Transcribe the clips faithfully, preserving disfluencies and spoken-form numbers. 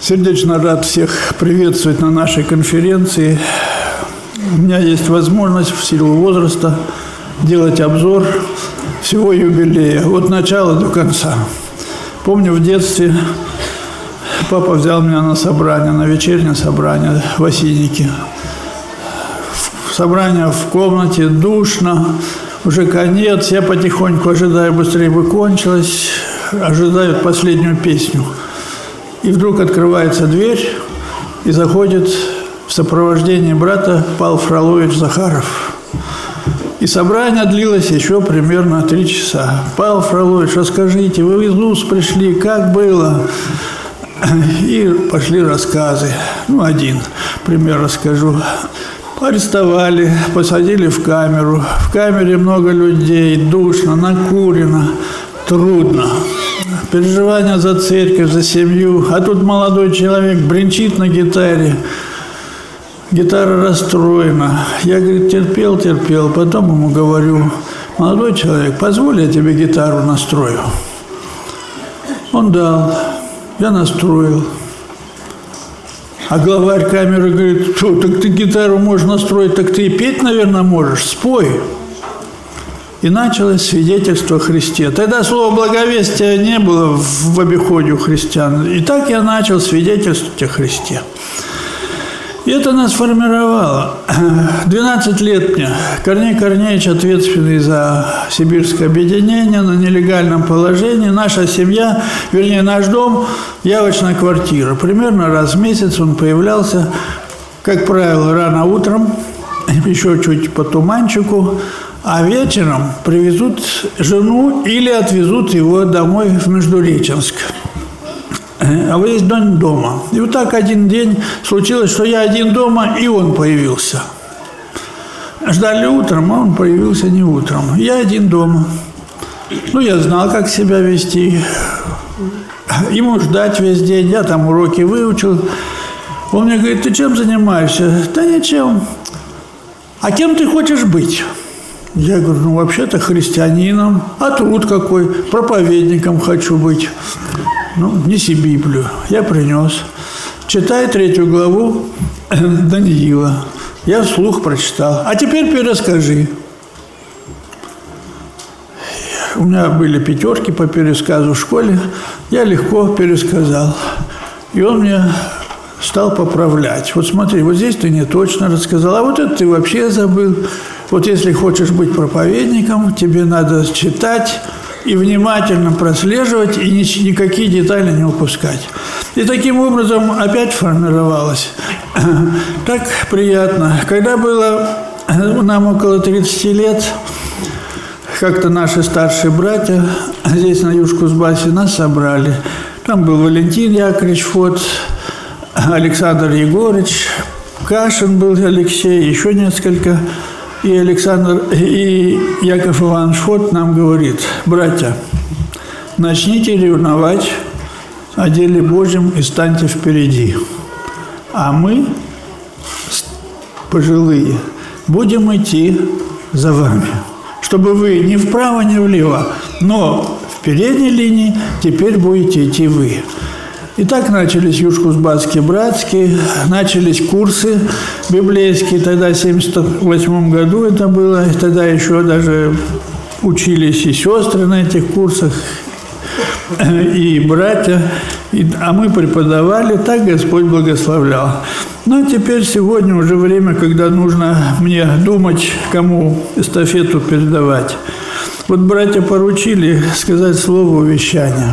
Сердечно рад всех приветствовать на нашей конференции. У меня есть возможность в силу возраста делать обзор всего юбилея, от начала до конца. Помню, в детстве папа взял меня на собрание, на вечернее собрание в Осиннике. Собрание в комнате, душно, уже конец, я потихоньку ожидаю, быстрее бы кончилось, ожидаю последнюю песню. И вдруг открывается дверь, и заходит в сопровождении брата Павел Фролович Захаров. И собрание длилось еще примерно три часа. Павел Фролович, расскажите, вы из УЗ пришли, как было? И пошли рассказы. Ну, один пример расскажу. Арестовали, посадили в камеру. В камере много людей, душно, накурено, трудно. Переживания за церковь, за семью. А тут молодой человек бренчит на гитаре. Гитара расстроена. Я, говорит, терпел, терпел. Потом ему говорю: молодой человек, позволь, я тебе гитару настрою. Он дал. Я настроил. А главарь камеры говорит: что, так ты гитару можешь настроить, так ты и петь, наверное, можешь. Спой. И началось свидетельство о Христе. Тогда слова благовестия не было в обиходе у христиан. И так я начал свидетельствовать о Христе. И это нас формировало. двенадцать лет мне. Корней Корнеевич, ответственный за сибирское объединение, на нелегальном положении. Наша семья, вернее, наш дом, явочная квартира. Примерно раз в месяц он появлялся, как правило, рано утром, еще чуть по туманчику, а вечером привезут жену или отвезут его домой в Междуреченск. А вы есть дома. И вот так один день случилось, что я один дома, и он появился. Ждали утром, а он появился не утром. Я один дома. Ну, я знал, как себя вести. Ему ждать весь день. Я там уроки выучил. Он мне говорит: ты чем занимаешься? Да ничем. А кем ты хочешь быть? Я говорю: ну, вообще-то христианином. А труд какой? Проповедником хочу быть. Ну, неси Библию. Я принес. Читай третью главу Даниила. Я вслух прочитал. А теперь перескажи. У меня были пятерки по пересказу в школе. Я легко пересказал. И он мне стал поправлять. Вот смотри, вот здесь ты не точно рассказал, а вот это ты вообще забыл. Вот если хочешь быть проповедником, тебе надо читать и внимательно прослеживать, и ни, никакие детали не упускать. И таким образом опять формировалось. Так приятно. Когда было нам около тридцати лет, как-то наши старшие братья здесь на Южкузбассе нас собрали. Там был Валентин Яковлевич Фот, Александр Егорыч, Кашин был Алексей, еще несколько. И Александр, и Яков Иванович Фот нам говорит: братья, начните ревновать о деле Божьем и станьте впереди. А мы, пожилые, будем идти за вами, чтобы вы ни вправо, ни влево, но в передней линии теперь будете идти вы. И так начались Южкузбасские братские, начались курсы библейские, тогда в семьдесят восьмом году это было, тогда еще даже учились и сестры на этих курсах, и братья, и, а мы преподавали, так Господь благословлял. Но теперь сегодня уже время, когда нужно мне думать, кому эстафету передавать. Вот братья поручили сказать слово увещания,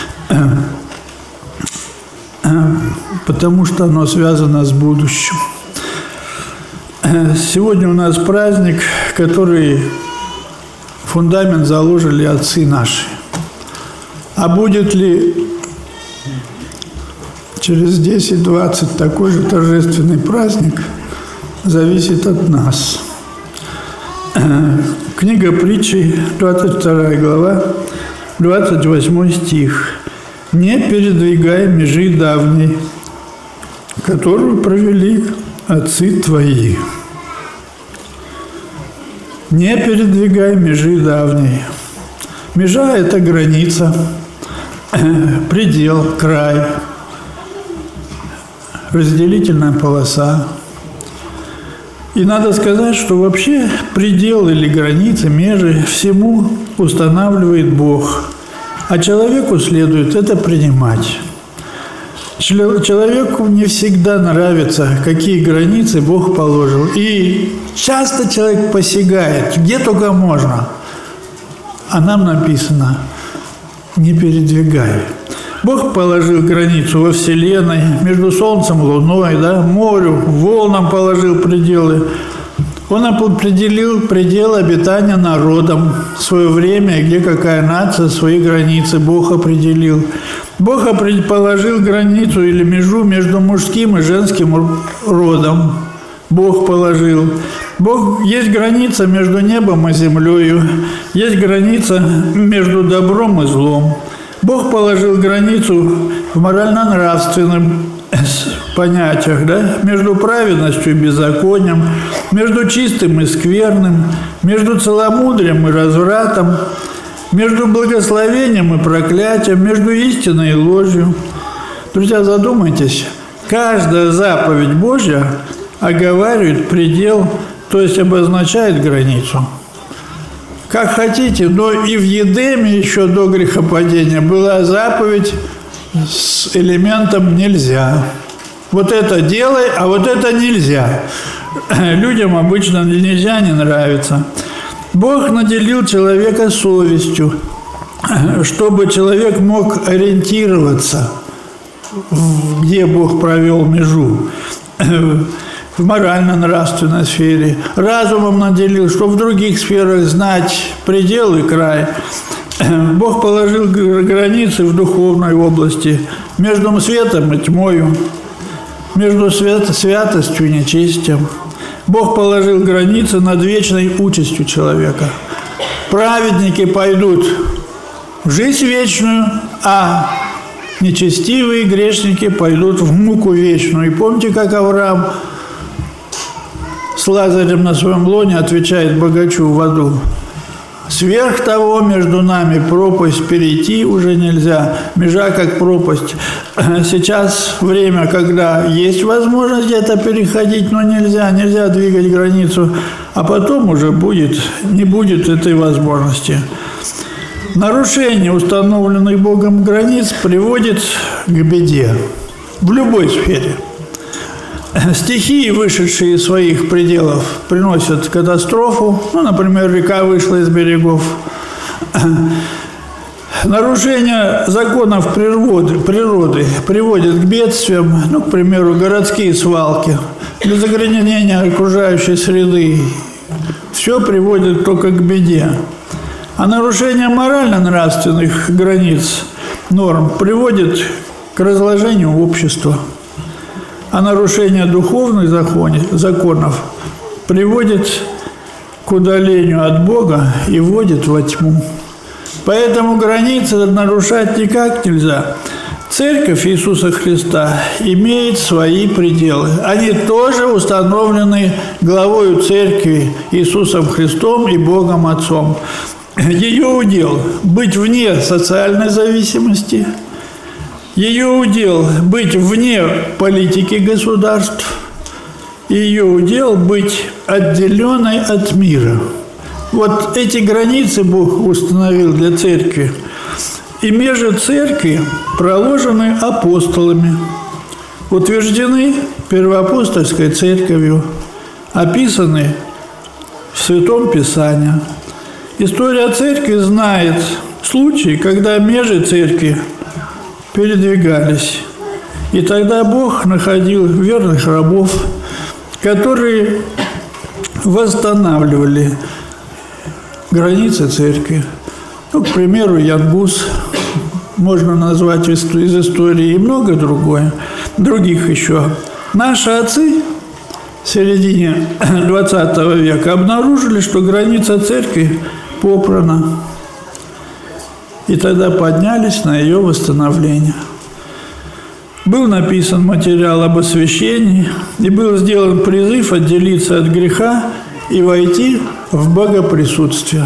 потому что оно связано с будущим. Сегодня у нас праздник, который фундамент заложили отцы наши. А будет ли через десять-двадцать такой же торжественный праздник, зависит от нас. Книга Притчи, двадцать вторая глава, двадцать восьмой стих. «Не передвигай межи давней, которую провели отцы твои». Не передвигай межи давней. Межа – это граница, предел, край. разделительная полоса. И надо сказать, что вообще пределы или границы, межи всему устанавливает Бог, а человеку следует это принимать. Человеку не всегда нравится, какие границы Бог положил. И часто человек посягает, где только можно. А нам написано: не передвигай. Бог положил границу во Вселенной, между Солнцем и Луной, да, морю, волнам положил пределы. Он определил пределы обитания народам, свое время, где какая нация, свои границы Бог определил. Бог положил границу или межу между мужским и женским родом. Бог положил. Бог, есть граница между небом и землею, есть граница между добром и злом. Бог положил границу в морально-нравственном понятиях, да, между праведностью и беззаконием, между чистым и скверным, между целомудрием и развратом, между благословением и проклятием, между истиной и ложью. Друзья, задумайтесь, каждая заповедь Божья оговаривает предел, то есть обозначает границу. Как хотите, но и в Едеме еще до грехопадения была заповедь с элементом «нельзя». Вот это делай, а вот это нельзя. Людям обычно нельзя, не нравится. Бог наделил человека совестью, чтобы человек мог ориентироваться, где Бог провел межу. В морально-нравственной сфере. Разумом наделил, чтобы в других сферах знать предел и край. Бог положил границы в духовной области между светом и тьмою, между свят- святостью и нечестием. Бог положил границы над вечной участью человека. Праведники пойдут в жизнь вечную, а нечестивые грешники пойдут в муку вечную. И помните, как Авраам с Лазарем на своем лоне отвечает богачу в аду: сверх того между нами пропасть, перейти уже нельзя, межа как пропасть. Сейчас время, когда есть возможность где-то переходить, но нельзя, нельзя двигать границу, а потом уже будет, не будет этой возможности. Нарушение установленных Богом границ приводит к беде в любой сфере. Стихии, вышедшие из своих пределов, приносят катастрофу. Ну, например, река вышла из берегов. Нарушение законов природы, природы приводит к бедствиям. Ну, к примеру, городские свалки, для загрязнения окружающей среды. Все приводит только к беде. А нарушение морально-нравственных границ, норм, приводит к разложению общества. А нарушение духовных законов приводит к удалению от Бога и вводит во тьму. Поэтому границы нарушать никак нельзя. Церковь Иисуса Христа имеет свои пределы. Они тоже установлены главою Церкви Иисусом Христом и Богом Отцом. Ее удел – быть вне социальной зависимости. Ее удел – быть вне политики государств. Ее удел – быть отделенной от мира. Вот эти границы Бог установил для церкви. И межи церкви проложены апостолами, утверждены первоапостольской церковью, описаны в Святом Писании. История церкви знает случаи, когда межи церкви передвигались. И тогда Бог находил верных рабов, которые восстанавливали границы церкви. Ну, к примеру, Ян Гус можно назвать из истории, и много другое, других еще. Наши отцы в середине двадцатого века обнаружили, что граница церкви попрана. И тогда поднялись на ее восстановление. Был написан материал об освящении, и был сделан призыв отделиться от греха и войти в богоприсутствие.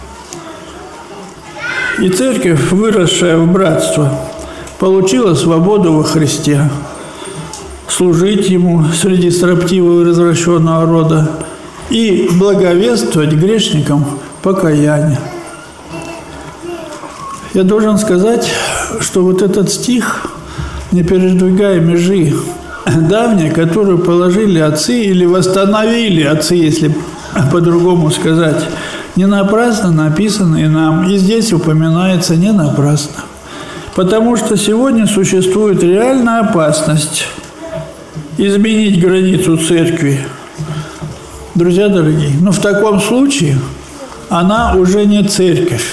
И церковь, выросшая в братство, получила свободу во Христе. служить ему среди строптивого и развращенного рода и благовествовать грешникам покаяние. Я должен сказать, что вот этот стих «Не передвигай межи давние», которую положили отцы или восстановили отцы, если по-другому сказать, не напрасно написано и нам, и здесь упоминается не напрасно. Потому что сегодня существует реальная опасность изменить границу церкви. Друзья дорогие, но в таком случае она уже не церковь.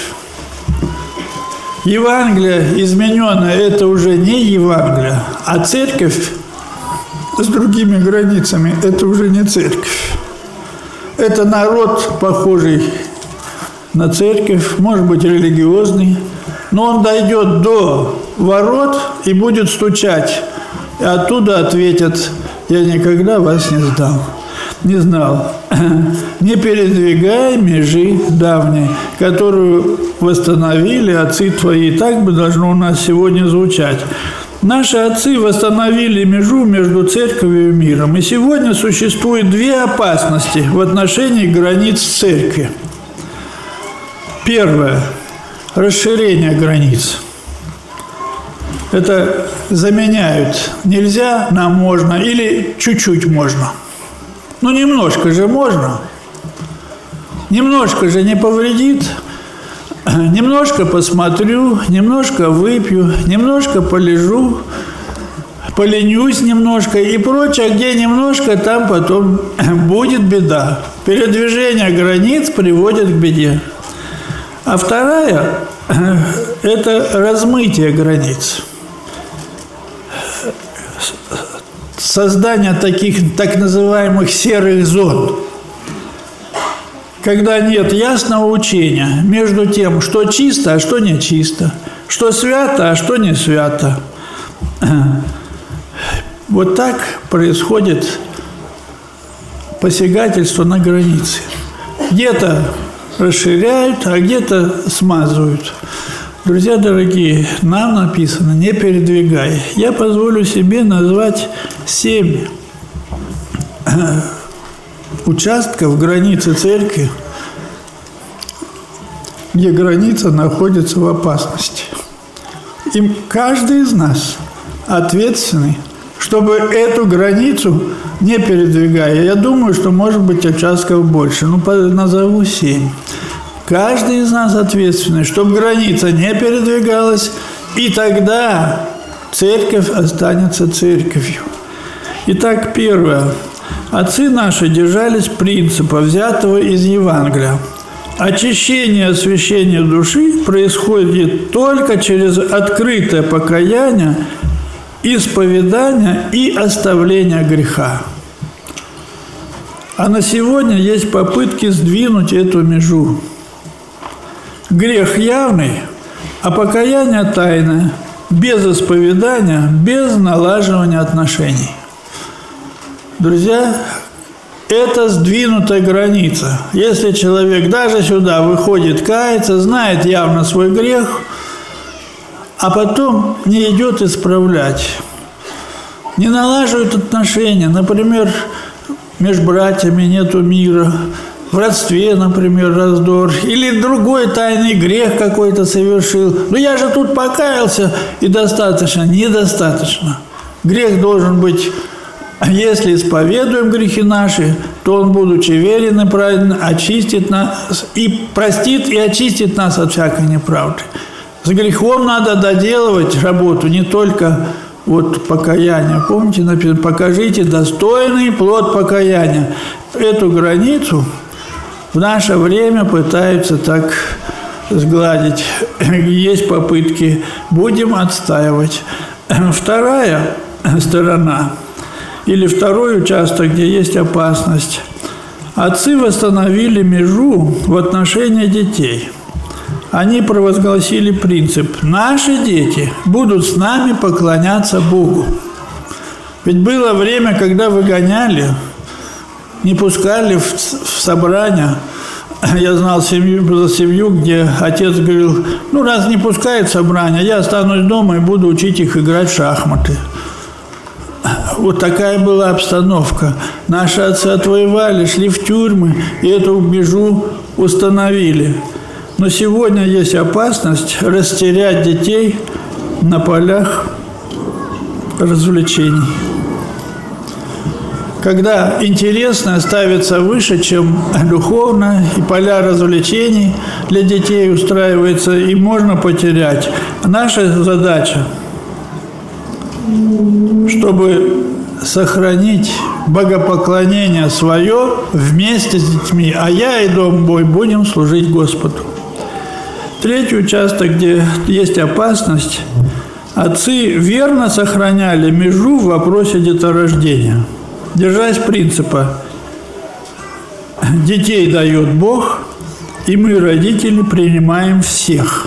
Евангелие измененное – это уже не Евангелие, а церковь с другими границами – это уже не церковь. Это народ, похожий на церковь, может быть, религиозный, но он дойдет до ворот и будет стучать, и оттуда ответят: «Я никогда вас не знал». Не знал. Не передвигай межи давней, которую восстановили отцы твои. И так бы должно у нас сегодня звучать. Наши отцы восстановили межу между церковью и миром. И сегодня существует две опасности в отношении границ церкви. Первое – расширение границ. Это заменяют «нельзя» на «можно» или «чуть-чуть можно». Ну, немножко же можно. Немножко же не повредит. Немножко посмотрю, немножко выпью, немножко полежу, поленюсь немножко и прочее. Где немножко, там потом будет беда. Передвижение границ приводит к беде. А вторая – это размытие границ. Создание таких так называемых серых зон, когда нет ясного учения между тем, что чисто, а что не чисто, что свято, а что не свято. Вот так происходит посягательство на границы. Где-то расширяют, а где-то смазывают. Друзья дорогие, нам написано «не передвигай». Я позволю себе назвать семь участков границы церкви, где граница находится в опасности. И каждый из нас ответственный, чтобы эту границу не передвигая. Я думаю, что может быть участков больше. Ну, назову семь. Каждый из нас ответственный, чтобы граница не передвигалась, и тогда церковь останется церковью. Итак, первое. Отцы наши держались принципа, взятого из Евангелия. Очищение, освящение души происходит только через открытое покаяние, исповедание и оставление греха. А на сегодня есть попытки сдвинуть эту межу. Грех явный, а покаяние тайное, без исповедания, без налаживания отношений. Друзья, это сдвинутая граница. Если человек даже сюда выходит каяться, знает явно свой грех, а потом не идет исправлять, не налаживает отношения, например, между братьями нету мира, в родстве, например, раздор, или другой тайный грех какой-то совершил. Ну, я же тут покаялся, и достаточно. Недостаточно. Грех должен быть, если исповедуем грехи наши, то Он, будучи верен и праведен, очистит нас, и простит, и очистит нас от всякой неправды. С грехом надо доделывать работу, не только вот покаяние. Помните, написано, покажите достойный плод покаяния. Эту границу в наше время пытаются так сгладить. Есть попытки. Будем отстаивать. Вторая сторона, или второй участок, где есть опасность. Отцы восстановили межу в отношении детей. Они провозгласили принцип: наши дети будут с нами поклоняться Богу. Ведь было время, когда выгоняли, не пускали в, в собрания. Я знал семью, за семью, где отец говорил: ну, раз не пускает собрания, я останусь дома и буду учить их играть в шахматы. вот такая была обстановка. Наши отцы отвоевали, шли в тюрьмы, и эту межу установили. Но сегодня есть опасность растерять детей на полях развлечений. Когда интересное ставится выше, чем духовное, и поля развлечений для детей устраивается, и можно потерять. Наша задача, чтобы сохранить богопоклонение свое вместе с детьми, а я и дом мой будем служить Господу. Третий участок, где есть опасность, отцы верно сохраняли межу в вопросе деторождения, держась принципа «детей дает Бог, и мы, родители, принимаем всех».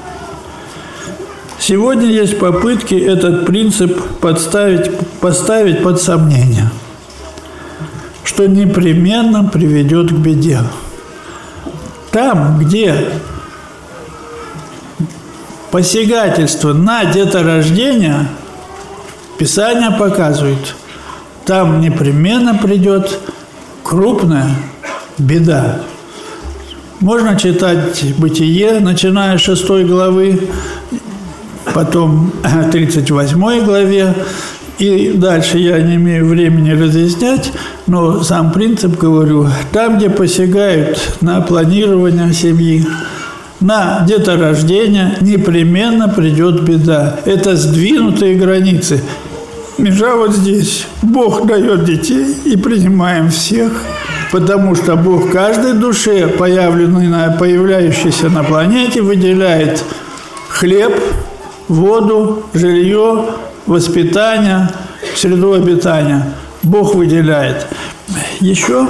Сегодня есть попытки этот принцип подставить, поставить под сомнение, что непременно приведет к беде. Там, где посягательство на деторождение, Писание показывает, там непременно придет крупная беда. Можно читать Бытие, начиная с шестой главы, потом тридцать восьмой главе, и дальше я не имею времени разъяснять, но сам принцип говорю, там, где посягают на планирование семьи, на деторождение, непременно придет беда. Это сдвинутые границы. Межа вот здесь. Бог дает детей, и принимаем всех, потому что Бог каждой душе, появленной на, появляющейся на планете, выделяет хлеб, воду, жилье, воспитание, среду обитания. Бог выделяет. Еще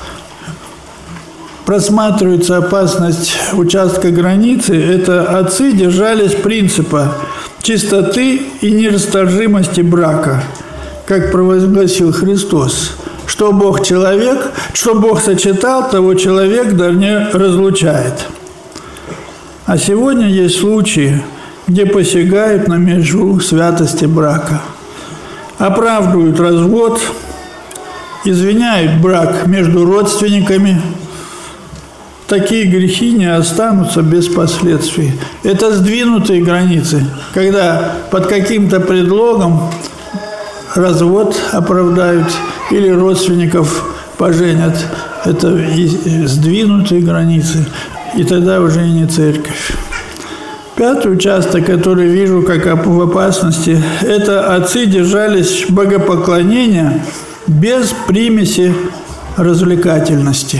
просматривается опасность участка границы. Это отцы держались принципа чистоты и нерасторжимости брака, как провозгласил Христос. Что Бог человек, что Бог сочетал, того человек да не разлучает. А сегодня есть случаи, где посягают на межу святости брака, оправдывают развод, извиняют брак между родственниками. Такие грехи не останутся без последствий. Это сдвинутые границы, когда под каким-то предлогом развод оправдают или родственников поженят. Это сдвинутые границы, и тогда уже и не церковь. Пятый участок, который вижу как в опасности, это отцы держались богопоклонения без примеси развлекательности.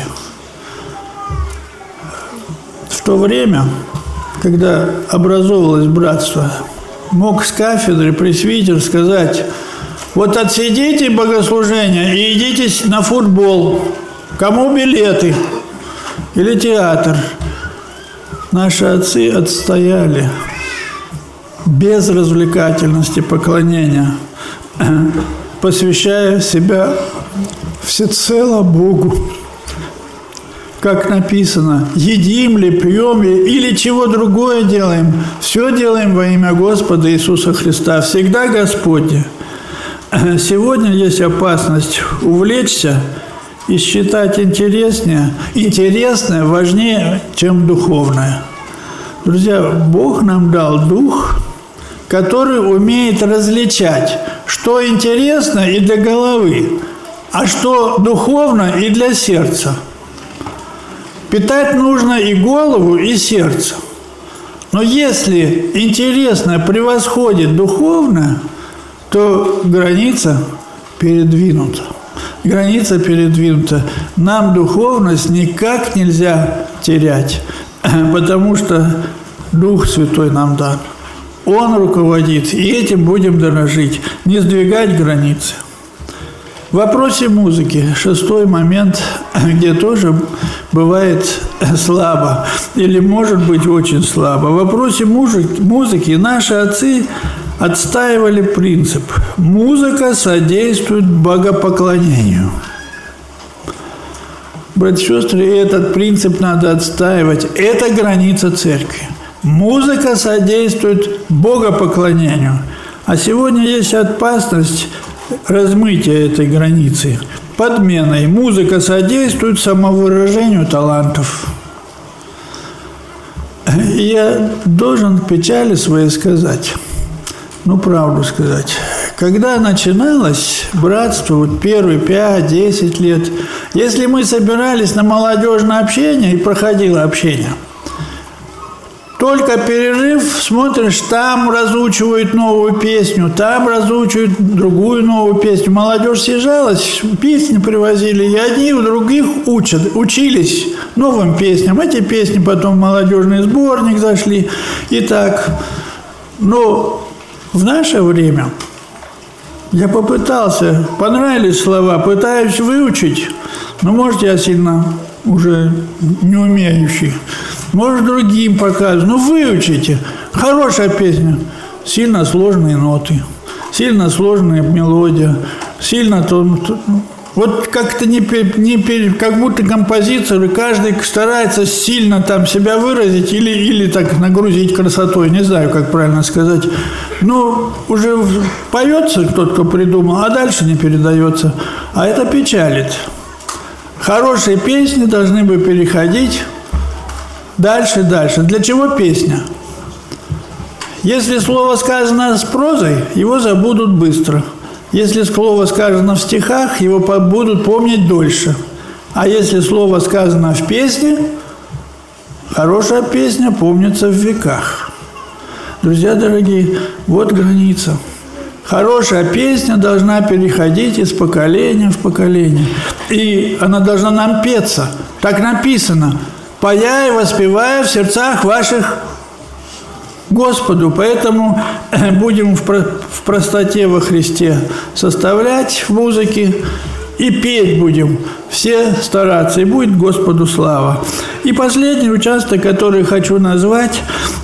В то время, когда образовывалось братство, мог с кафедры пресвитер сказать: вот отсидите богослужение и идите на футбол, кому билеты или театр. Наши отцы отстояли без развлекательности поклонения, посвящая себя всецело Богу. Как написано, едим ли, пьем ли, или чего другое делаем, все делаем во имя Господа Иисуса Христа, всегда Господне. Сегодня есть опасность увлечься и считать интереснее, интересное важнее, чем духовное. Друзья, Бог нам дал дух, который умеет различать, что интересно и для головы, а что духовно и для сердца. Питать нужно и голову, и сердце. Но если интересное превосходит духовное, то граница передвинута. Граница передвинута. Нам духовность никак нельзя терять, потому что Дух Святой нам дан. Он руководит, и этим будем дорожить, не сдвигать границы. В вопросе музыки шестой момент, где тоже бывает слабо или может быть очень слабо. В вопросе музыки наши отцы отстаивали принцип: музыка содействует богопоклонению. Братья и сестры, этот принцип надо отстаивать. Это граница церкви. Музыка содействует богопоклонению. А сегодня есть опасность размытия этой границы, подменой. Музыка содействует самовыражению талантов. И я должен в печали своей сказать, ну, правду сказать. Когда начиналось братство, вот первые пять-десять лет, если мы собирались на молодежное общение, и проходило общение, только перерыв, смотришь, там разучивают новую песню, там разучивают другую новую песню. Молодежь съезжалась, песни привозили, и одни у других учат, учились новым песням. Эти песни потом в молодежный сборник зашли. И так. Но в наше время я попытался, понравились слова, пытаюсь выучить, но, может, я сильно уже не умеющий. Может, другим показывать. Ну, выучите. Хорошая песня. Сильно сложные ноты. Сильно сложная мелодия. Сильно то... то вот как-то не, не... Как будто композиторы, каждый старается сильно там себя выразить или, или так нагрузить красотой. Не знаю, как правильно сказать. Ну, уже поется тот, кто придумал, а дальше не передается. А это печалит. Хорошие песни должны бы переходить дальше, дальше. Для чего песня? Если слово сказано с прозой, его забудут быстро. Если слово сказано в стихах, его будут помнить дольше. А если слово сказано в песне, хорошая песня помнится в веках. Друзья дорогие, вот граница. Хорошая песня должна переходить из поколения в поколение. И она должна нам петься. Так написано. «Пая и воспевая в сердцах ваших Господу». Поэтому будем в простоте во Христе составлять в музыке и петь будем. Все стараться, и будет Господу слава. И последний участок, который хочу назвать,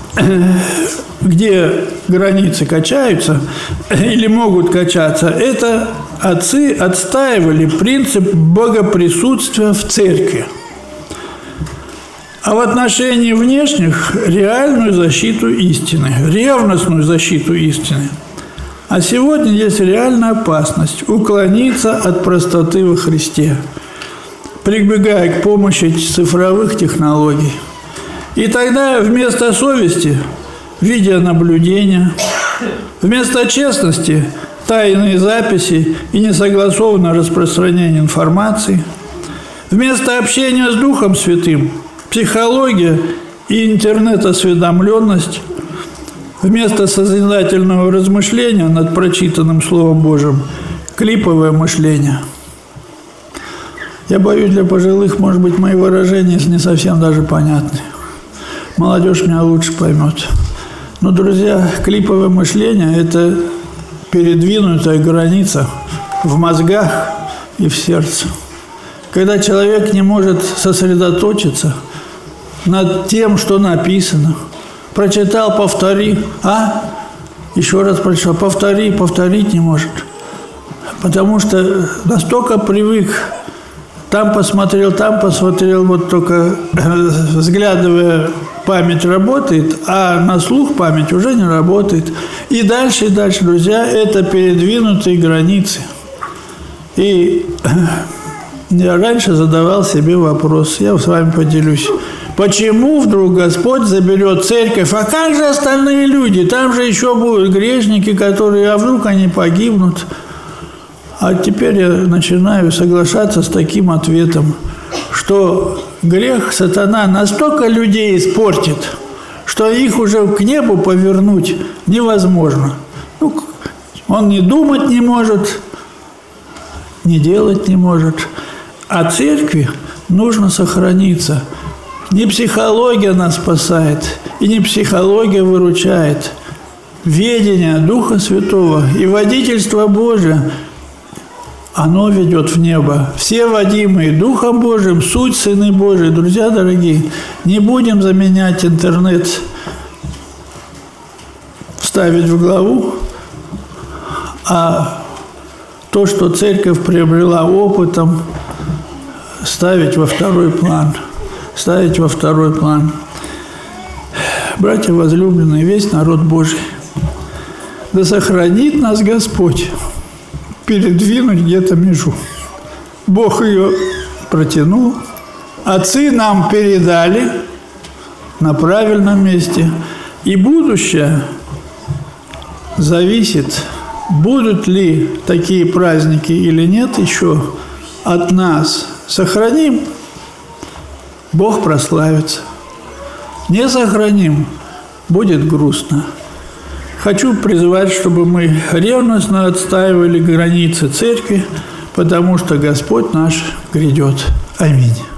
где границы качаются или могут качаться, это отцы отстаивали принцип богоприсутствия в церкви. А в отношении внешних – реальную защиту истины, ревностную защиту истины. А сегодня есть реальная опасность уклониться от простоты во Христе, прибегая к помощи цифровых технологий. И тогда вместо совести – видеонаблюдения, вместо честности – тайные записи и несогласованное распространение информации, вместо общения с Духом Святым – психология и интернет-осведомленность, вместо созидательного размышления над прочитанным Словом Божьим – клиповое мышление. Я боюсь, для пожилых, может быть, мои выражения не совсем даже понятны. Молодежь меня лучше поймет. Но, друзья, клиповое мышление – это передвинутая граница в мозгах и в сердце. Когда человек не может сосредоточиться над тем, что написано. Прочитал, повтори. А? Еще раз прочитал. Повтори, повторить не может. Потому что настолько привык. Там посмотрел, там посмотрел. Вот только взглядывая, память работает, а на слух память уже не работает. И дальше, и дальше, друзья, это передвинутые границы. И я раньше задавал себе вопрос. Я с вами поделюсь. Почему вдруг Господь заберет церковь? А как же остальные люди? Там же еще будут грешники, которые, а вдруг они погибнут? А теперь я начинаю соглашаться с таким ответом, что грех сатана настолько людей испортит, что их уже к небу повернуть невозможно. Ну, он не думать не может, не делать не может. А церкви нужно сохраниться. Не психология нас спасает, и не психология выручает. Ведение Духа Святого и водительство Божие, оно ведет в небо. Все водимые Духом Божиим, суть сыны Божии. Друзья дорогие, не будем заменять интернет, ставить в главу, а то, что церковь приобрела опытом, ставить во второй план. Ставить во второй план. Братья возлюбленные, весь народ Божий, да сохранит нас Господь передвинуть где-то межу. Бог ее протянул. Отцы нам передали на правильном месте. И будущее зависит, будут ли такие праздники или нет еще от нас. Сохраним, Бог прославится. Не сохраним, будет грустно. Хочу призвать, чтобы мы ревностно отстаивали границы церкви, потому что Господь наш грядет. Аминь.